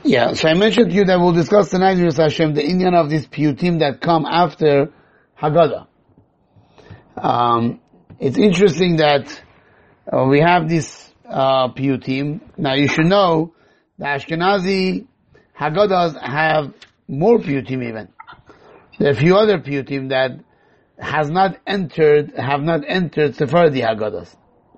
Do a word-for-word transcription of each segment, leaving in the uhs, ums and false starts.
Yeah, so I mentioned to you that we'll discuss tonight, Yus Hashem, the Indian of these piyutim that come after Haggadah. Um, it's interesting that uh, we have this uh, piyutim. Now you should know the Ashkenazi Haggadahs have more piyutim even. There are a few other piyutim that has not entered, have not entered Sephardi Haggadahs.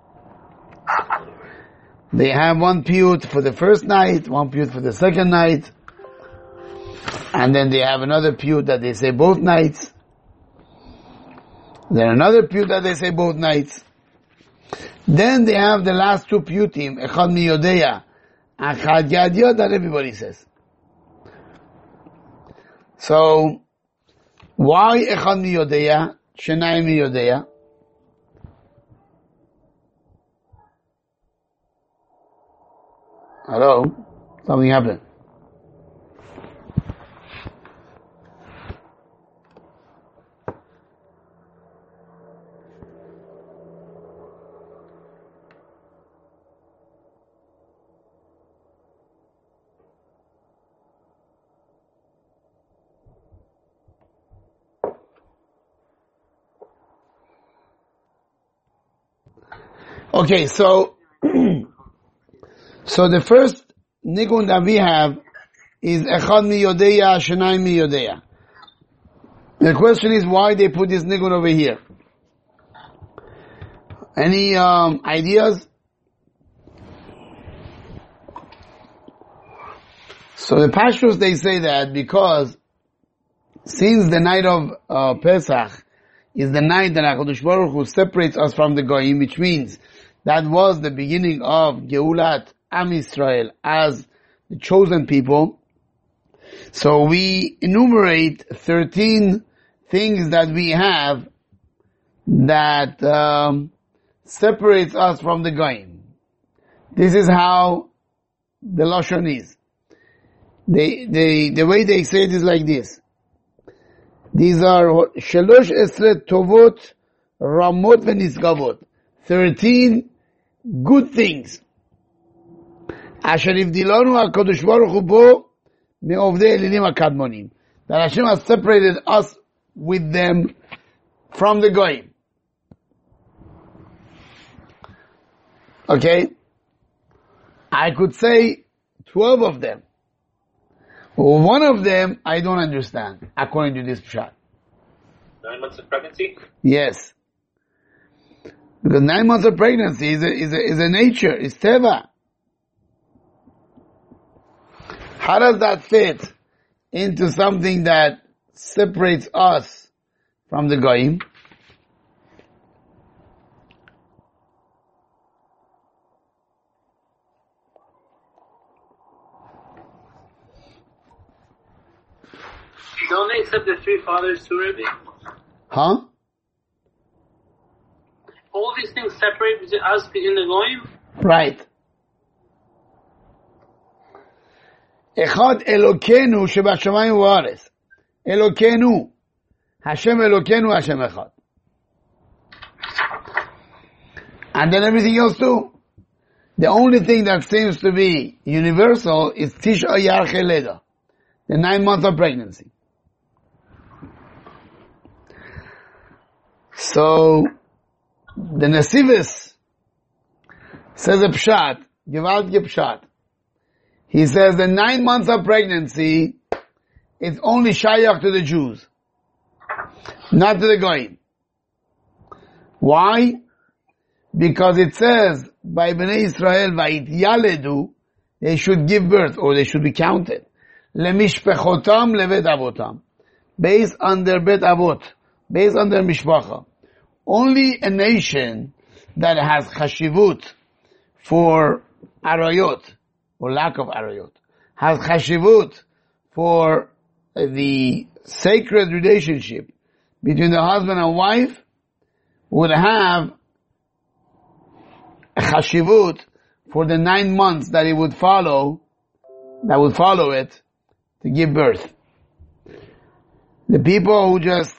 They have one piyut for the first night, one piyut for the second night, and then they have another piyut that they say both nights. Then another piyut that they say both nights. Then they have the last two piyutim, Echad mi Yodeya, Echad Yadiyah, that everybody says. So, why Echad mi Yodeya, Shenayim mi Yodeya? Hello? Something happened. Okay, so So the first nigun that we have is Echad mi Yodeya, Shenayim mi Yodeya. The question is why they put this nigun over here. Any um, ideas? So the Pashtus, they say that because since the night of uh, Pesach is the night that HaKadosh Baruch Hu separates us from the Goyim, which means that was the beginning of Geulat Am Yisrael as the chosen people. So we enumerate thirteen things that we have that um, separates us from the Goyim. This is how the Lashon is. They, they, the way they say it is like this. These are Shalosh Esret Tovot Ramot V'Nisgavot. Thirteen good things. Asher Ivdilanu HaKadosh Baruch Hu Bo Me'ovdei Elilim HaKadmonim. That Hashem has separated us with them from the Goyim. Okay? I could say twelve of them. One of them I don't understand, according to this pshat. Nine months of pregnancy? Yes. Because nine months of pregnancy is a, is a, is a nature, is teva. How does that fit into something that separates us from the Goyim? Don't they accept the three fathers too, Rebbe? Huh? All these things separate between us and the Goyim? Right. Echad Elokenu shebashamayim u'aretz. Elokenu. Hashem Elokenu, Hashem Echad. And then everything else too. The only thing that seems to be universal is Tisha Yar Cheleda, the nine months of pregnancy. So, the Nesivis says a pshat, Gewalt Pshat. He says the nine months of pregnancy is only shayach to the Jews, not to the Goyim. Why? Because it says by Bnei Israel va'it yaledu, they should give birth or they should be counted. Lemishpechotam levet avotam, based on their bet avot, based on their mishpacha. Only a nation that has chashivut for arayot, or lack of arayot, has chashivut for the sacred relationship between the husband and wife, would have a chashivut for the nine months that it would follow, that would follow it, to give birth. The people who just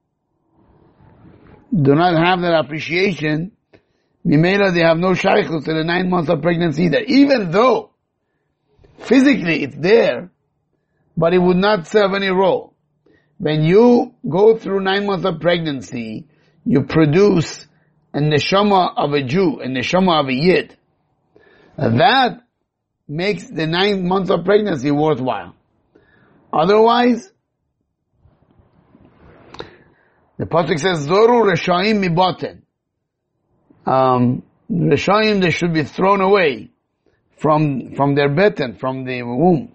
do not have that appreciation, Mimela, they have no shaykhus to the nine months of pregnancy either. Even though physically it's there, but it would not serve any role. When you go through nine months of pregnancy, you produce a neshama of a Jew, a neshama of a Yid. That makes the nine months of pregnancy worthwhile. Otherwise, the pasuk says, Zoru Reshaim mibaten. Um, Reshaim, they should be thrown away from, from their beten, from the womb.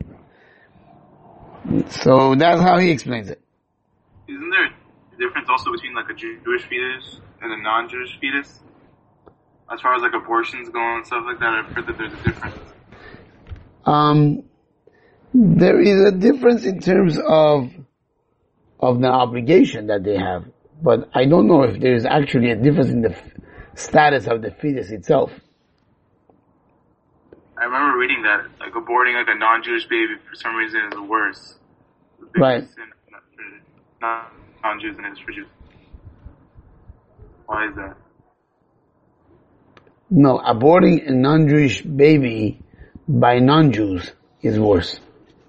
So that's how he explains it. Isn't there a difference also between like a Jewish fetus and a non-Jewish fetus? As far as like abortions go and stuff like that, I've heard that there's a difference. Um, there is a difference in terms of, of the obligation that they have. But I don't know if there is actually a difference in the f- status of the fetus itself. I remember reading that, like aborting like a non-Jewish baby for some reason is worse. Right. Sin, not for non- non-Jews than it is for Jews. Why is that? No, aborting a non-Jewish baby by non-Jews is worse.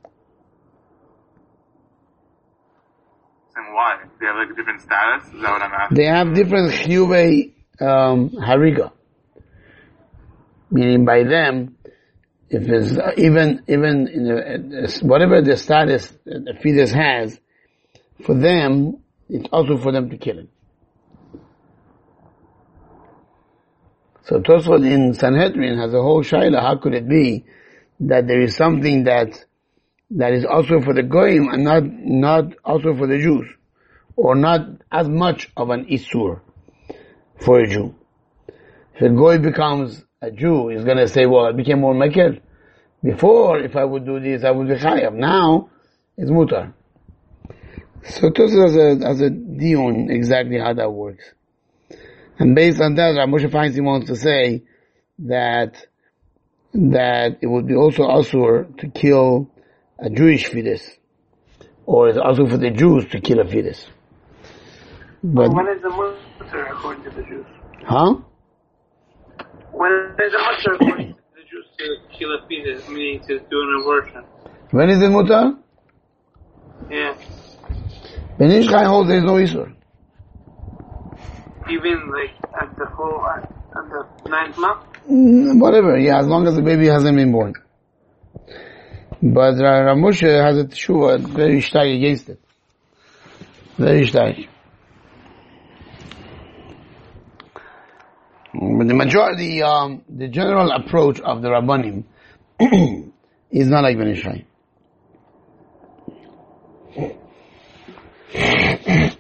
And why? They have like a different status? Is that what I'm asking? They have different chiyuvei um, hariga. Meaning by them, if it's uh, even, even in the, uh, whatever the status the fetus has, for them, it's also for them to kill it. So Tosfot in Sanhedrin has a whole shaila, how could it be that there is something that, that is also for the Goyim and not, not also for the Jews? Or not as much of an Isur for a Jew. If a Goy becomes a Jew, he's gonna say, well, I became more Mekir. Before, if I would do this, I would be Chayav. Now, it's Mutar. So Tosfot has a, has a dion exactly how that works. And based on that, Rav Moshe Feinstein wants to say that, that it would be also Asur to kill a Jewish fetus. Or it's also for the Jews to kill a fetus. But, when is the mutter according to the Jews? huh? When is the mutter according to the Jews to kill a fetus, meaning to do an abortion? When is it mutar? Yeah. When Ish Chai holds there is no Isur. Even like at the whole, at, at the ninth month? Mm, whatever, yeah, as long as the baby hasn't been born. But Rav Moshe has a teshuva very shtag against it. Very shtag. But the majority, um, the general approach of the Rabbanim is not like Ben Ish Chai.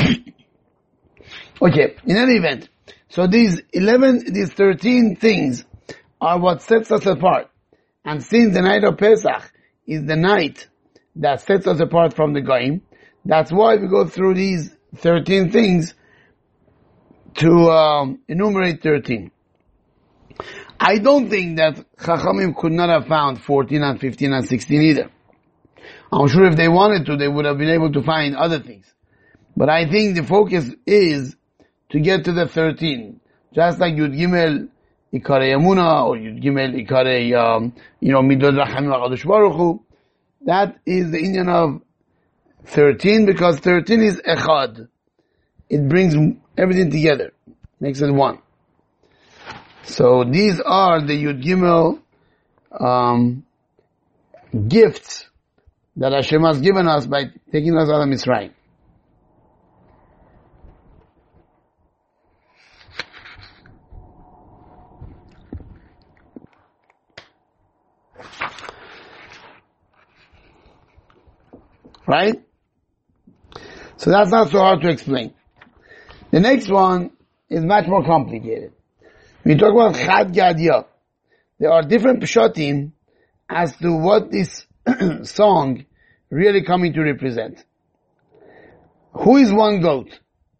Okay, in any event, so these eleven, these thirteen things are what sets us apart. And since the night of Pesach is the night that sets us apart from the Goyim, that's why we go through these thirteen things to um, enumerate thirteen. I don't think that Chachamim could not have found fourteen and fifteen and sixteen either. I'm sure if they wanted to, they would have been able to find other things. But I think the focus is to get to the thirteen. Just like Yud Gimel Ikarei Emunah, or Yud Gimel Ikarei, um, you know, Midot Rachamim HaKadosh Baruch Hu. That is the Indian of thirteen, because thirteen is Echad. It brings everything together. Makes it one. So these are the Yud Gimel, um, gifts that Hashem has given us by taking us out of Mitzrayim. Right? So that's not so hard to explain. The next one is much more complicated. When you talk about Chad Gadya, there are different pshatim as to what this song really coming to represent. Who is one goat?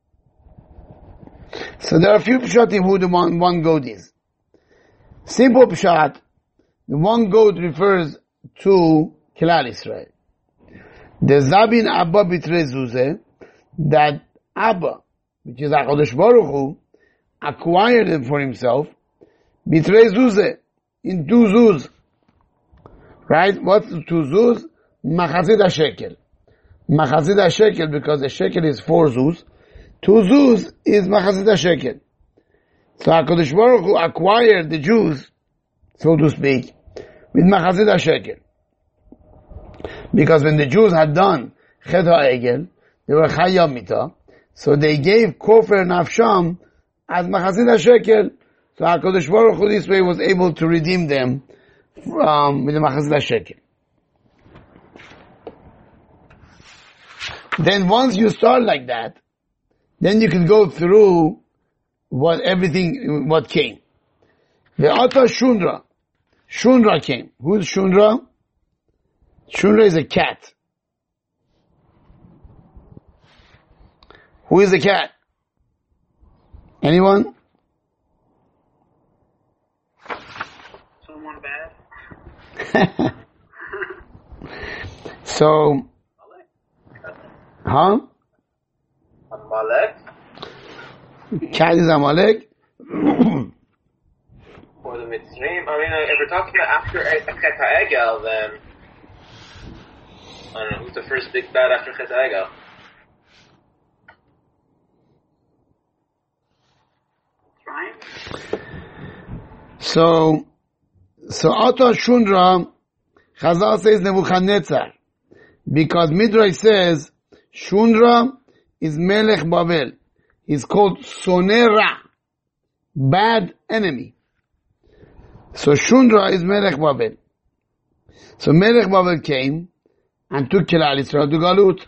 So there are a few pshatim who the one, one goat is. Simple pshat, the one goat refers to Kilal Israel. The Zabin Abba Bitre Zuzeh, that Abba, which is HaKadosh Baruch Hu, acquired them for himself, Bitre Zuzeh, in two zuz. Right? What's two zuz? Machazit ha-shekel. Machazit ha-shekel, because the shekel is four zuz. Two zuz is machazit ha-shekel. So HaKadosh Baruch Hu acquired the Jews, so to speak, with machazit ha-shekel. Because when the Jews had done chet ha-egel, they were chayam mita, so they gave kofer nafsham as machazit ha-shekel. So HaKadosh Baruch Hu this way was able to redeem them um, with the machazit ha-shekel. Then once you start like that, then you can go through what everything, what came. The Ata Shundra. Shundra came. Who's Shundra? Shundra is a cat. Who is the cat? Anyone? Someone bad? So, huh? Amalek? Cat is Amalek? Or the Mitzrayim? I mean, uh, if we're talking about after Chet HaEgel, then I don't know, who's the first big bad after Chet HaEgel? Right? So, so Ata Shundra, Chazal says Nebuchadnezzar. Because Midrash says, Shundra is Melech Babel. He's called Sonera, bad enemy. So Shundra is Melech Babel. So Melech Babel came and took Kilal Yisrael to Galut.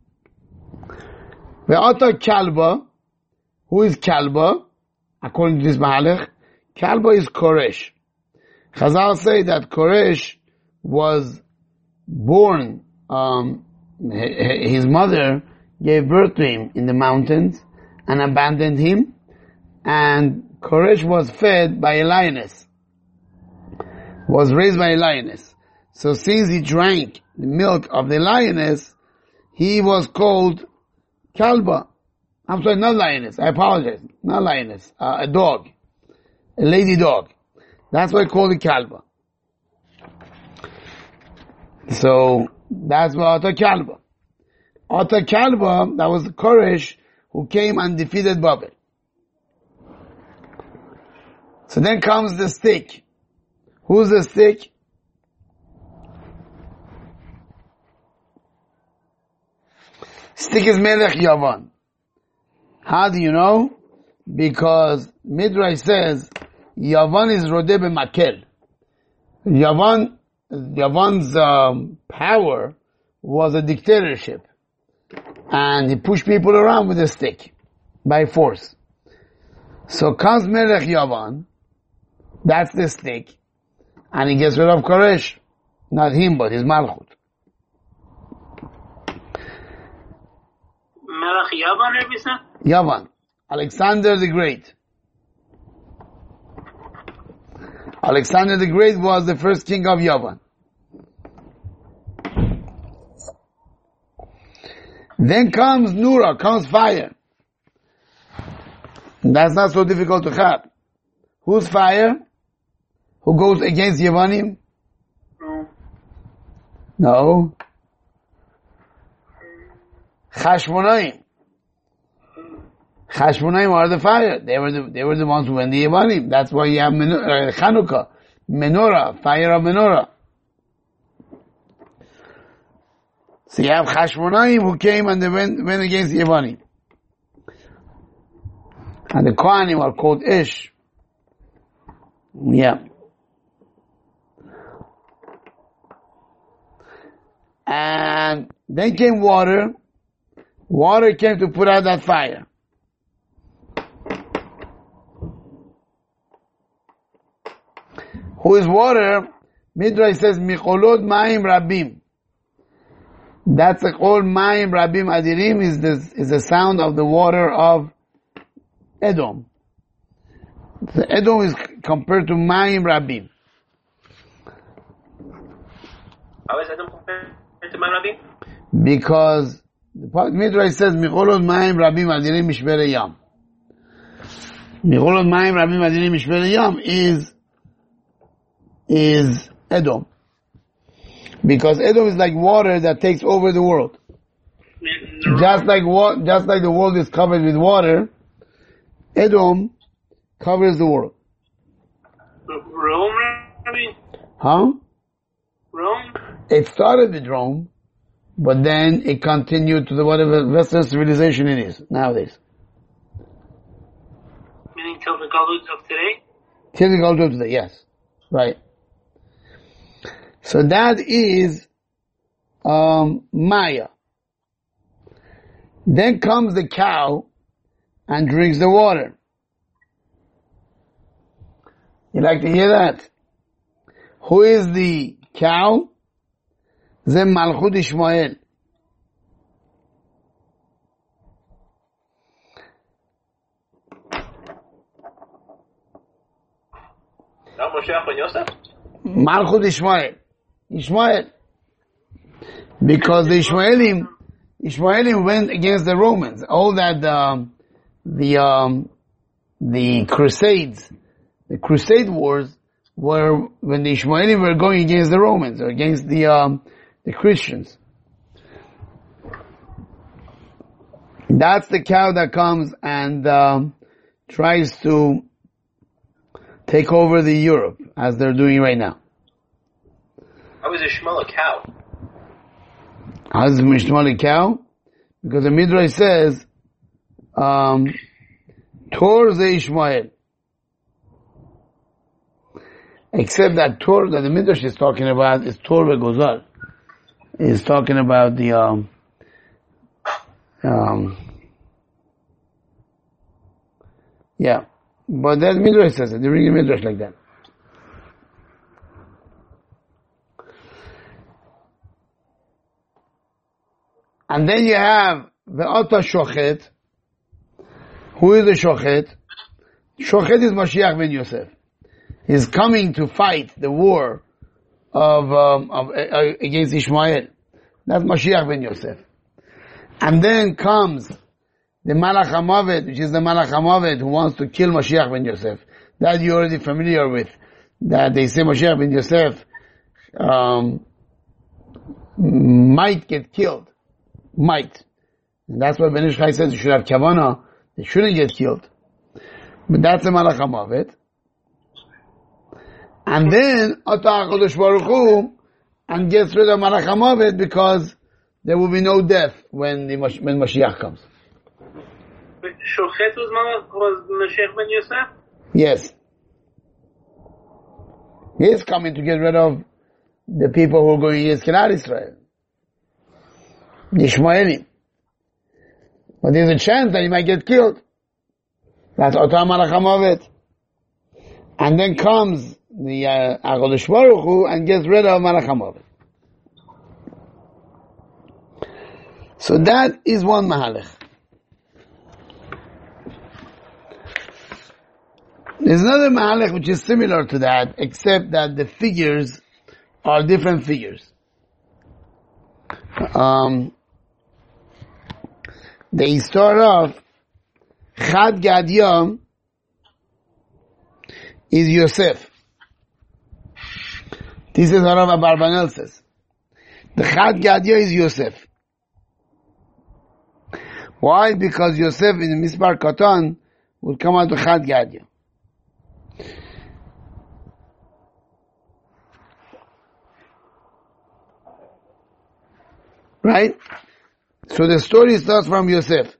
Ve'ata Kalba, who is Kalba? According to this Mahalech, Kalba is Koresh. Chazal say that Koresh was born, um, his mother gave birth to him in the mountains and abandoned him, and Koresh was fed by a lioness, was raised by a lioness. So since he drank the milk of the lioness, he was called Kalba. I'm sorry, not lioness, I apologize, not lioness, uh, a dog, a lady dog. That's why I call it Kalba. So, that's what Ata Kalba. Ata Kalba, that was Koresh who came and defeated Babel. So then comes the stick. Who's the stick? Stick is Melech Yavan. How do you know? Because Midrash says Yavan is Rodeh B'Makel. Yavan, Yavan's um, power was a dictatorship. And he pushed people around with a stick, by force. So comes Melech Yavan, that's the stick, and he gets rid of Koresh. Not him, but his Malchut. Melech Yavan, Rabbi said? Yavan. Alexander the Great. Alexander the Great was the first king of Yavan. Then comes Nura, comes fire. That's not so difficult to have. Who's fire? Who goes against Yavanim? No. No. Chashmonaim. Chashmonaim are the fire. They were the, they were the ones who went the Yavanim. That's why you have menor- uh, Chanukah, menorah, fire of menorah. So you have Chashmonaim who came and they went, went against Yavanim. And the Kohanim are called Ish. Yeah. And then came water. Water came to put out that fire. Who is water? Midrash says, Micholot Ma'im Rabim. That's like all Ma'im Rabim Adirim is the, is the sound of the water of Edom. The Edom is compared to Ma'im Rabim. How is Edom compared to Ma'im Rabim? Because the Midrash says, Micholot Ma'im Rabim Adirim Mishbere Yam. Micholot Ma'im Rabim Adirim Mishbere Yam is, is Edom. Because Edom is like water that takes over the world. Just like wa- just like the world is covered with water, Edom covers the world. Rome, I mean? Huh? Rome? It started with Rome, but then it continued to the whatever Western civilization it is nowadays. Meaning till the Galut of today? Till the Galut of today, yes. Right. So that is um, Maya. Then comes the cow and drinks the water. You like to hear that? Who is the cow? Zem Malchut Ishmael. Not Moshiach ben Yosef? Malchut Ishmael. Ishmael. Because the Ishmaelim, Ishmaelim went against the Romans. All that, um, the, um, the Crusades, the Crusade wars were when the Ishmaelim were going against the Romans or against the, um, the Christians. That's the cow that comes and, um, tries to take over the Europe as they're doing right now. How is Ishmael a cow? How is Ishmael a cow? Because the Midrash says, um, Tor ze Ishmael. Except that Tor that the Midrash is talking about is Tor veGozal. Is talking about the, um, um, yeah. But that Midrash says it. They bring a Midrash like that. And then you have the Ata Shochet. Who is the Shochet? Shochet is Mashiach ben Yosef. He's coming to fight the war of, um, of uh, against Ishmael. That's Mashiach ben Yosef. And then comes the Malach HaMavet, which is the Malach HaMavet who wants to kill Mashiach ben Yosef. That you're already familiar with. That they say Mashiach ben Yosef um, might get killed. Might. And that's why Ben Ish Chai says you should have Kavanah. They shouldn't get killed. But that's the Malach HaMavet. And then Ata HaKadosh Baruch Hu and gets rid of Malach HaMavet because there will be no death when the when Mashiach comes. But Shochet was, Malach, was Mashiach ben Yosef? Yes. He is coming to get rid of the people who are going against Kilat Israel. The Ishmaelim. But there's a chance that he might get killed. That's Ata Malach HaMavet. And then comes the uh, HaKadosh Baruch Hu and gets rid of Malach HaMavet. So that is one Mahalech. There's another Mahalech which is similar to that, except that the figures are different figures. Um, they start off, Chad Gadya is Yosef. This is what Rav Abarbanel says. The Chad Gadya is Yosef. Why? Because Yosef in the Mispar Katan will come out to Chad Gadya. Right? So the story starts from Yosef.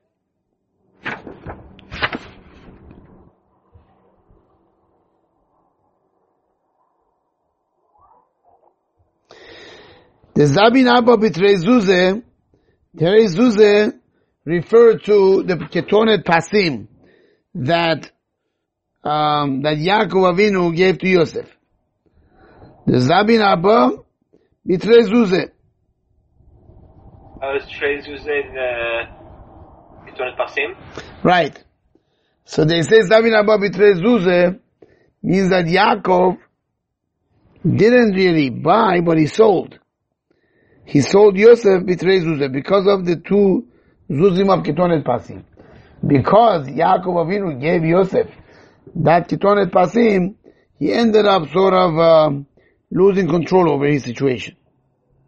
The Zabin Abba B'Trei Zuzeh, Trei Zuzeh referred to the Ketonet Pasim that um, that Yaakov Avinu gave to Yosef. The Zabin Abba B'Trei Zuzeh. How is Trei Zuzeh the Ketonet Pasim? Right. So they say Zabin Abba B'Trei Zuzeh means that Yaakov didn't really buy, but he sold. He sold Yosef B'Trei Zuzeh because of the two Zuzim of Ketonet Pasim. Because Yaakov Avinu gave Yosef that Ketonet Pasim, he ended up sort of um, losing control over his situation.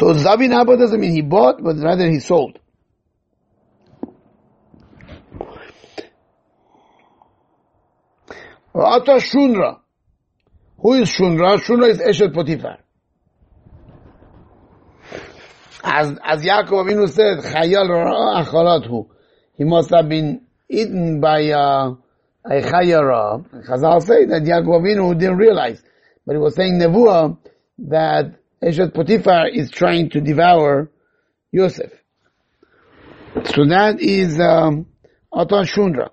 So Zabin Haba doesn't mean he bought, but rather he sold. Ata Shunra. Who is Shunra? Shunra is Eshet Potifar. As, as Yaakov Avinu said, Chayal Ra'a Achalathu. He must have been eaten by uh, a Chayara. Chazal say that Yaakov Avinu didn't realize. But he was saying Nevuah that Eshet Potifar is trying to devour Yosef. So that is um, Ata Shunra.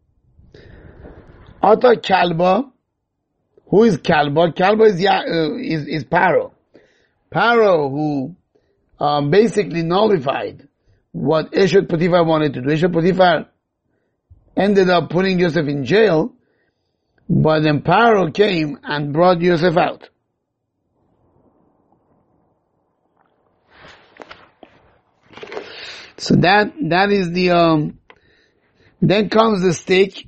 Ata Kalba. Who is Kalba? Kalba is, uh, is, is Paro. Paro who um, basically nullified what Eshet Potifar wanted to do. Eshet Potifar ended up putting Yosef in jail, but then Paro came and brought Yosef out. So that, that is the, um, then comes the stick.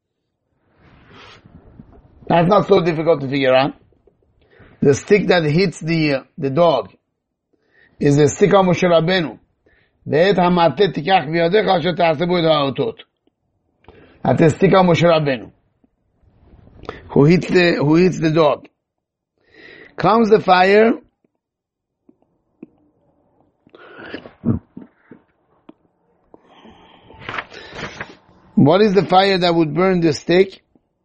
That's not so difficult to figure out. The stick that hits the, uh, the dog is the stick of Moshe Rabbeinu. ואת המטה תיקח בידיך אשר תעשבו את האותות. That's the stick of Moshe Rabbeinu. Who hits the, who hits the dog. Comes the fire. What is the fire that would burn the stick?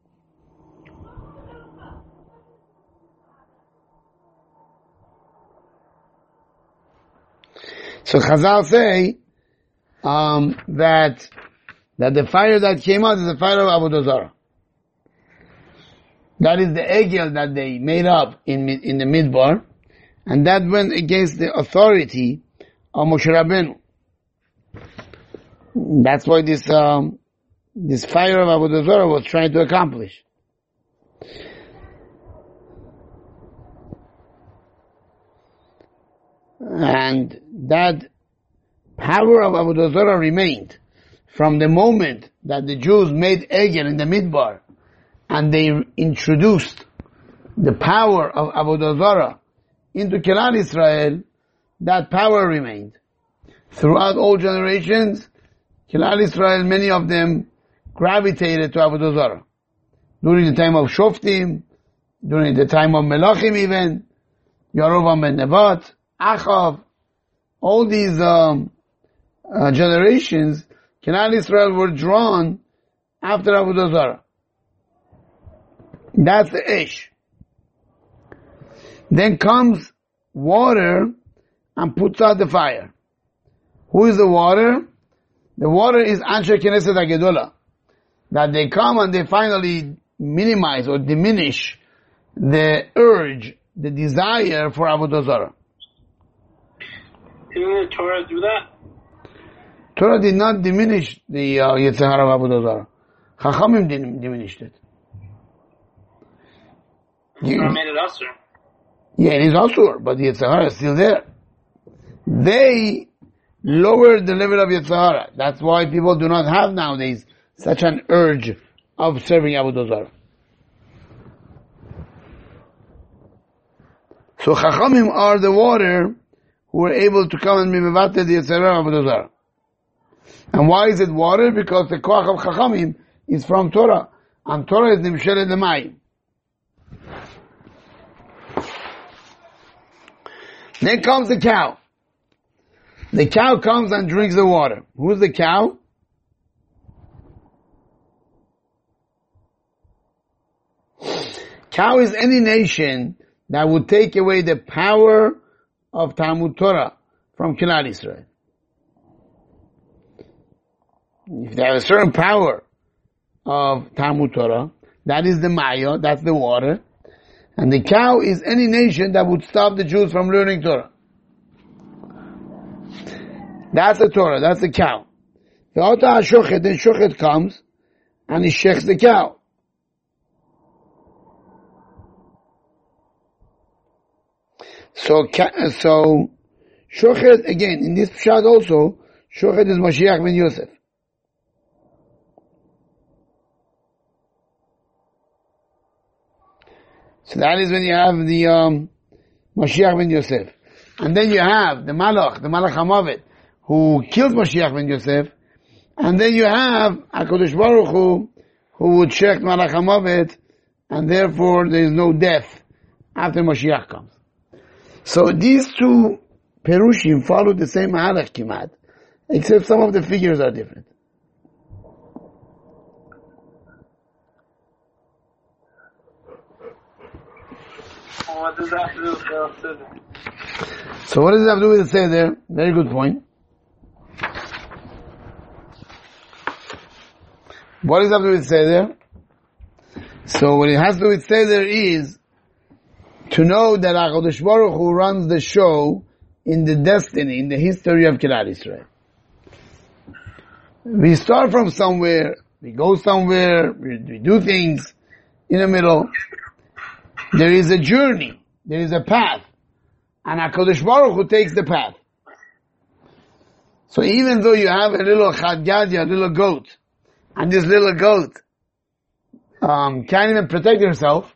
So Chazal say um, that that the fire that came out is the fire of Avodah Zarah. That is the egel that they made up in in the Midbar, and that went against the authority of Moshe Rabbeinu. That's what this um, this fire of Avodah Zarah was trying to accomplish. And that power of Avodah Zarah remained from the moment that the Jews made Egel in the Midbar and they introduced the power of Avodah Zarah into Kilal Israel. That power remained. Throughout all generations, Kilal Israel, many of them gravitated to Avodah Zarah. During the time of Shoftim, during the time of Melachim even, Yerovam ben Nevat, Achav, all these um, uh, generations, Kilal Israel were drawn after Avodah Zarah. That's the Ish. Then comes water and puts out the fire. Who is the water? The water is Anshe Knesset HaGedolah. That they come and they finally minimize or diminish the urge, the desire for Avodah Zarah. Didn't the Torah do that? Torah did not diminish the uh, Yetzer Hara of Avodah Zarah. Chachamim dim- diminished it. Torah made it usher. Yeah, it is also, but the Yetzer Hara is still there. They lowered the level of Yetzer Hara. That's why people do not have nowadays such an urge of serving Avodah Zarah. So Chachamim are the water who are able to come and be mevatel the Yetzer Hara of Avodah Zarah. And why is it water? Because the koach of Chachamim is from Torah. And Torah is nimshelet l'mayim. Then comes the cow. The cow comes and drinks the water. Who's the cow? Cow is any nation that would take away the power of Talmud Torah from Kilal Israel. If they have a certain power of Talmud Torah, that is the Maya, that's the water. And the cow is any nation that would stop the Jews from learning Torah. That's the Torah, that's the cow. The Ota HaShochet, then Shochet comes and he shechs the cow. So, so, Shochet, again, in this Pshat also, Shochet is Mashiach ben Yosef. So that is when you have the, um, Mashiach ben Yosef. And then you have the Malach, the Malach HaMavet, who killed Mashiach ben Yosef. And then you have HaKadosh Baruch Hu, who would check Malach HaMavet, and therefore there is no death after Mashiach comes. So these two Perushim follow the same Mahalach Kimat, except some of the figures are different. What does that have to do with the Seder? So what does it have to do with the Seder? Very good point. What does it have to do with Seder? So what it has to do with Seder is to know that HaKadosh Baruch Hu runs the show in the destiny, in the history of Klal Yisrael. We start from somewhere, we go somewhere, we, we do things in the middle. There is a journey, there is a path, and HaKadosh Baruch Hu takes the path. So even though you have a little Chad Gadya, a little goat, and this little goat um, can't even protect herself,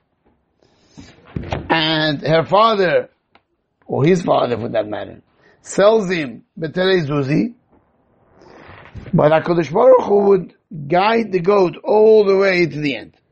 and her father, or his father for that matter, sells him Betelei Zuzi, but HaKadosh Baruch Hu would guide the goat all the way to the end.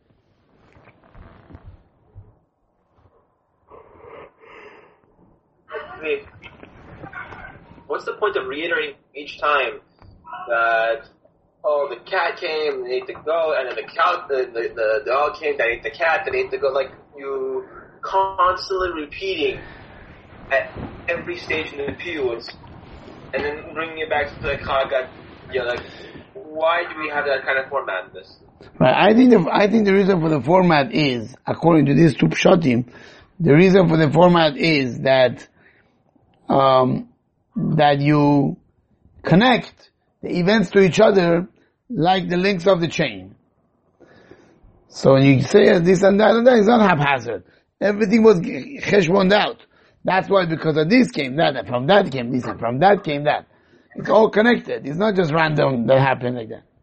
What's the point of reiterating each time that, oh, the cat came, they ate the goat, and then the cow, the, the, the dog came, that ate the cat, that ate the goat, like you constantly repeating at every stage in the periods, and then bringing it back to the Chagat, yeah, like, why do we have that kind of format in this? Right, I think the, I think the reason for the format is, according to these two pshatim, the reason for the format is that, um, that you connect the events to each other like the links of the chain. So when you say this and that and that, it's not haphazard. Everything was cheshboned out. That's why, because of this came that, and from that came this, and from that came that. It's all connected. It's not just random that happened like that.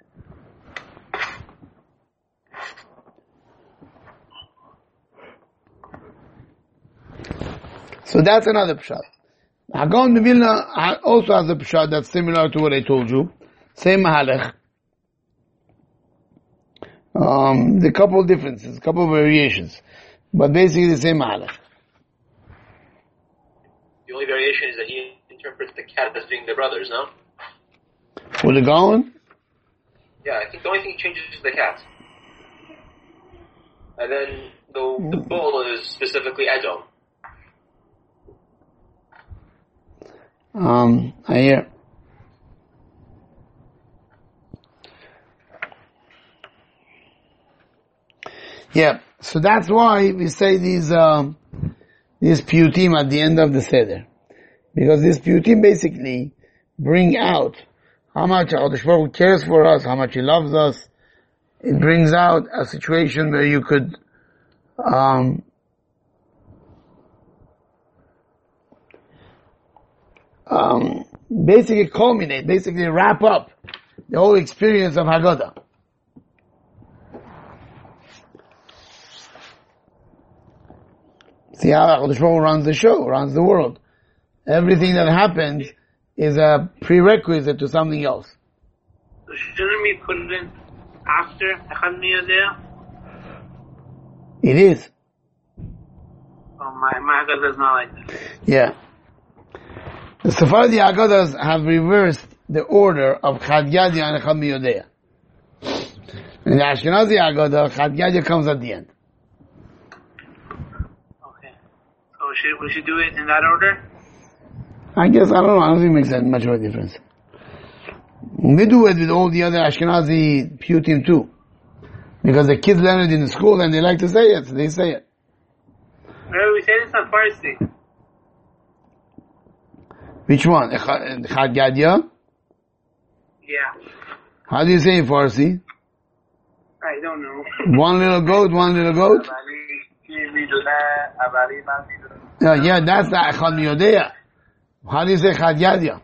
So that's another pshat. Hagon de Vilna also has a pshat that's similar to what I told you. Same mahalech. Um, the couple differences, a couple of variations. But basically the same mahalech. The only variation is that he interprets the cat as being the brothers, no? For the Gaon? Yeah, I think the only thing he changes is the cat. And then the, the bull is specifically Edom. Um, I hear. Yeah, so that's why we say these, um, these piyutim at the end of the Seder. Because these piyutim basically bring out how much HaKadosh Baruch Hu cares for us, how much He loves us. It brings out a situation where you could, um, Um, basically culminate, basically wrap up the whole experience of Haggadah. See how HaKadosh Baruch Hu runs the show, runs the world. Everything that happens is a prerequisite to something else. So shouldn't we put it in after Echad Miyodea? It is. Oh, my, my Haggadah is not like that. Yeah. The Sephardi Haggadahs have reversed the order of Chad Gadya and Echad Miyodea. In the Ashkenazi Haggadah, Chad Gadya comes at the end. Okay. So we should, we should do it in that order? I guess, I don't know, I don't think it makes that much of a difference. We do it with all the other Ashkenazi piyutim too. Because the kids learn it in the school and they like to say it, so they say it. Well, we say this on Farsi. Which one? Chad Gadya? Yeah. How do you say in Farsi? I don't know. One little goat, one little goat? Yeah, yeah, that's the Echad Miyodea. How do you say Chad Gadya?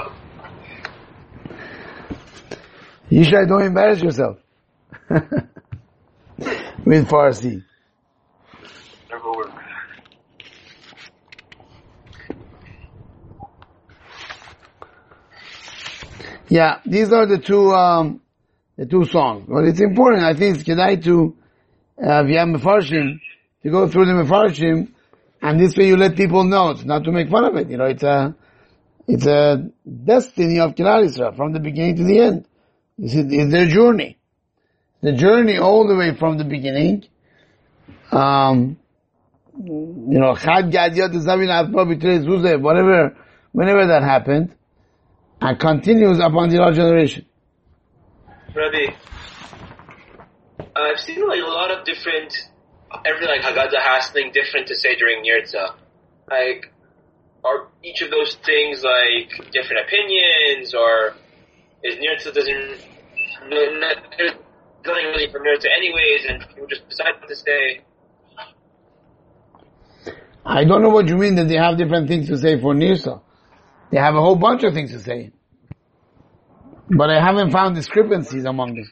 Yishai, don't embarrass yourself. with Farsi. Never works. Yeah, these are the two, um, the two songs. But it's important, I think it's kedai to, uh, if you have Mefarshim, to go through the Mefarshim, and this way you let people know, it's not to make fun of it, you know, it's a, it's a destiny of Klal Yisrael, from the beginning to the end. You see, it's their journey. The journey all the way from the beginning, um, you know, Chad Gadiyat Zavin Atma B'Trei Zuzeh, whatever, whenever that happened, and continues upon the last generation. Rabbi, I've seen like a lot of different, every like Haggadah has something different to say during Nirtza. Like, are each of those things like different opinions, or is Nirtza doesn't, there's nothing really for Nirtza anyways, and people just decide to stay? I don't know what you mean that they have different things to say for Nirtza. They have a whole bunch of things to say. But I haven't found discrepancies among them.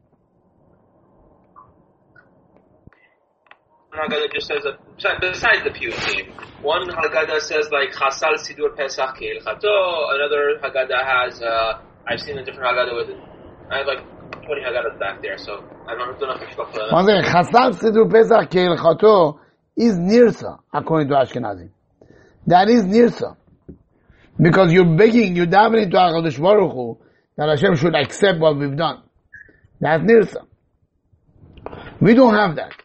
One Haggadah just says that, besides the Piyutim, one Haggadah says like Chasal Sidur Pesach Keilchato, another Haggadah has, uh, I've seen a different Haggadah with it. I have like twenty Haggadahs back there, so I don't, don't know if it's for that. One thing, Chasal Sidur Pesach Keilchato is Nirtza, according to Ashkenazim. That is Nirtza. Because you're begging, you're davening to HaKadosh Baruch Hu that Hashem should accept what we've done. That's Nirtza. We don't have that.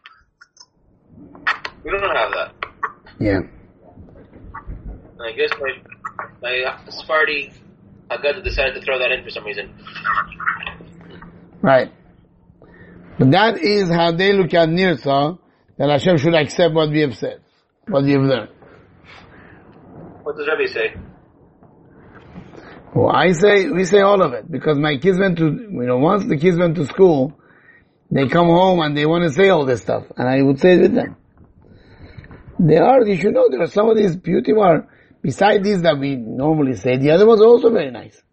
We don't have that. Yeah. I guess my, my Sephardi Haggadah decided to throw that in for some reason. Right. But that is how they look at Nirtza, that Hashem should accept what we have said, what we have learned. What does Rabbi say? Well, I say, we say all of it, because my kids went to, you know, once the kids went to school, they come home and they want to say all this stuff, and I would say it with them. There are, you should know, there are some of these beauty are, beside these that we normally say, the other ones are also very nice.